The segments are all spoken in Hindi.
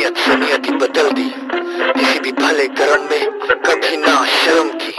नियत से नियति बदल दी, किसी भी भले कर्म में कभी ना शर्म की।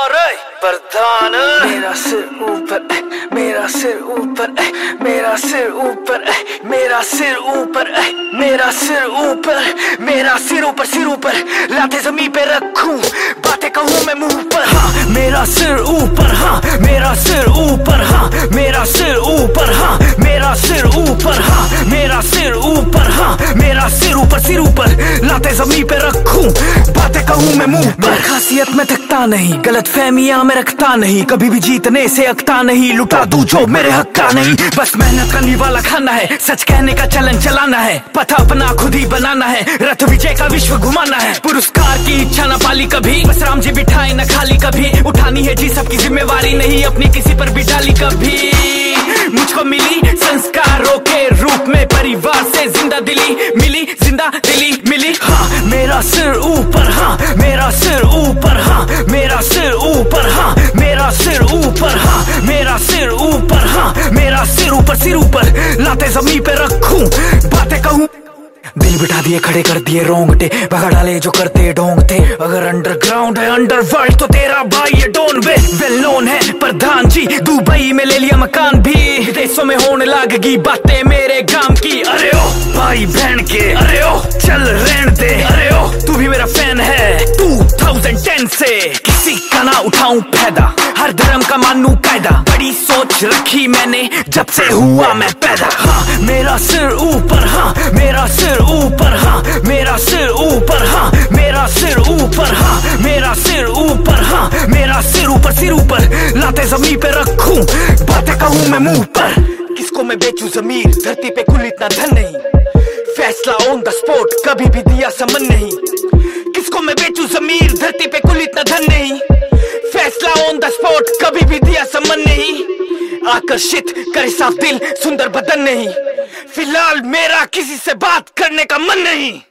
प्रधान मेरा सिर ऊपर, मेरा सिर ऊपर, मेरा सिर ऊपर, मेरा सिर ऊपर, मेरा सिर ऊपर, मेरा सिर ऊपर, सिर ऊपर लाते जमीन पे रखूं, बातें कहूं मैं मुंह पर। हाँ मेरा सिर ऊपर, हाँ मेरा सिर ऊपर, हाँ मेरा सिर ऊपर, हाँ मेरा सिर ऊपर, हाँ मेरा सिर ऊपर, हाँ मेरा सिर ऊपर, सिर ऊपर लाते जमीन पे रखूं, बातें कहूं मैं मुंह पर। खासियत में थकता नहीं, गलत फहमियां में रखता नहीं, कभी भी जीतने से अकता नहीं, लुटा दूं जो मेरे हक का नहीं। बस मेहनत करने वाला खाना है, सच कहने का चलन चलाना है, पता अपना खुद ही बनाना है, रथ विजय का विश्व घुमाना है। पुरस्कार की इच्छा न पाली कभी, बस राम जी बिठाए न खाली कभी, उठानी है जी सबकी जिम्मेवारी, नहीं अपनी किसी पर भी डाली कभी। मुझको मिली संस्कारों के रूप में परिवार से जिंदा दिली मिली, जिंदा दिली मिली। हाँ मेरा सिर ऊपर, हाँ मेरा सिर ऊपर, हाँ मेरा सिर ऊपर, हाँ मेरा सिर ऊपर, हाँ मेरा सिर ऊपर, हाँ मेरा सिर ऊपर, सिर ऊपर लाते जमीन पे रखूं, बातें कहूं। दिल बिठा दिए खड़े कर दिए रोंगटे, भगा डाले जो करते ढोंग थे। अगर अंडरग्राउंड है अंडरवर्ल्ड तो तेरा भाई ये डॉन वे वेल नोन है प्रधान जी। दुबई में ले लिया मकान भी, विदेशों में होने लगेगी बातें मेरे गांव की। अरे ओ भाई बहन के, अरे ओ चल रहने दे, अरे ओ तू भी मेरा फैन है 2010 से। किसी का ना उठाऊं फायदा, हर धर्म का मानूं कायदा, बड़ी सोच रखी मैंने जब से हुआ मैं पैदा। हाँ मेरा सिर ऊपर, हाँ मेरा सिर ऊपर, हाँ मेरा सिर ऊपर, हाँ मेरा सिर ऊपर, हाँ मेरा सिर ऊपर, हाँ मेरा सिर ऊपर, सिर ऊपर लाते जमीन पे रखूं, बातें कहूं मैं मुंह पर। किसको मैं बेचूं जमीर, धरती पे कुल इतना धन नहीं, फैसला ऑन द स्पॉट कभी भी दिया समन नहीं। किसको मैं बेचूं जमीर, धरती पे कुल इतना धन नहीं, फैसला ऑन द स्पॉट कभी भी दिया समन नहीं। आकर्षित करे साफ दिल सुंदर बदन नहीं, फिलहाल मेरा किसी से बात करने का मन नहीं।